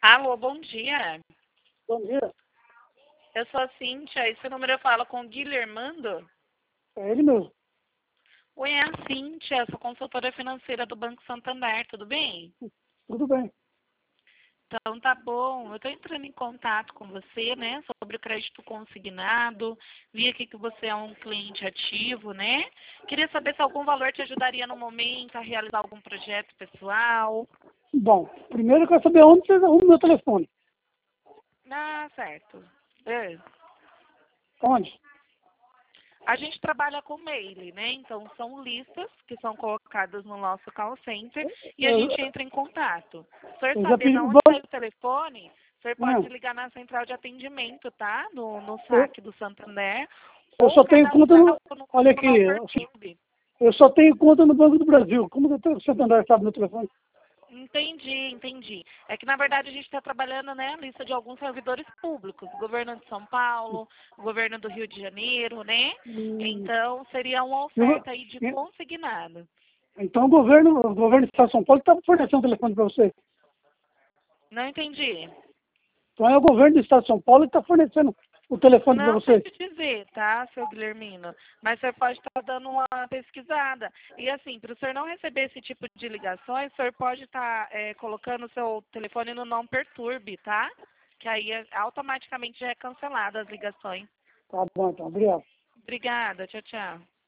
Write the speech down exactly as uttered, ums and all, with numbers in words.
Alô, bom dia. Bom dia. Eu sou a Cíntia. Esse número eu falo com o Guilhermando. É ele mesmo. Oi, é a Cíntia, sou consultora financeira do Banco Santander, tudo bem? Tudo bem. Então tá bom. Eu estou entrando em contato com você, né, sobre o crédito consignado. Vi aqui que você é um cliente ativo, né? Queria saber se algum valor te ajudaria no momento a realizar algum projeto pessoal. Bom, primeiro eu quero saber onde vocês arrumam meu telefone. Ah, certo. É. Onde? A gente trabalha com mail, né? Então, são listas que são colocadas no nosso call center e a Eu, gente entra em contato. Se o senhor eu já saber de pedi pro onde sai banco. o telefone, o senhor pode Não, ligar na central de atendimento, tá? No, no eu, saque do Santander eu ou só tenho conta cadastrar no. no, Olha no aqui, Não eu só, Perturbe. eu só tenho conta no Banco do Brasil. Como que o Santander sabe meu telefone? Entendi, entendi. É que, na verdade, a gente está trabalhando, né, a lista de alguns servidores públicos. Governo de São Paulo, governo do Rio de Janeiro, né? Hum, Então, seria uma eu- oferta aí de consignado. então o governo, o governo do Estado de São Paulo está fornecendo telefone para você. Não entendi. Então é o governo do Estado de São Paulo que está fornecendo o telefone para Não sei você. te dizer, tá, seu Guilhermino? Mas você pode estar dando uma pesquisada. E assim, para o senhor não receber esse tipo de ligações, o senhor pode estar é, colocando o seu telefone no não perturbe, tá? Que aí é- automaticamente já é cancelada as ligações. Tá bom, então. Obrigado. Obrigada, tchau, tchau.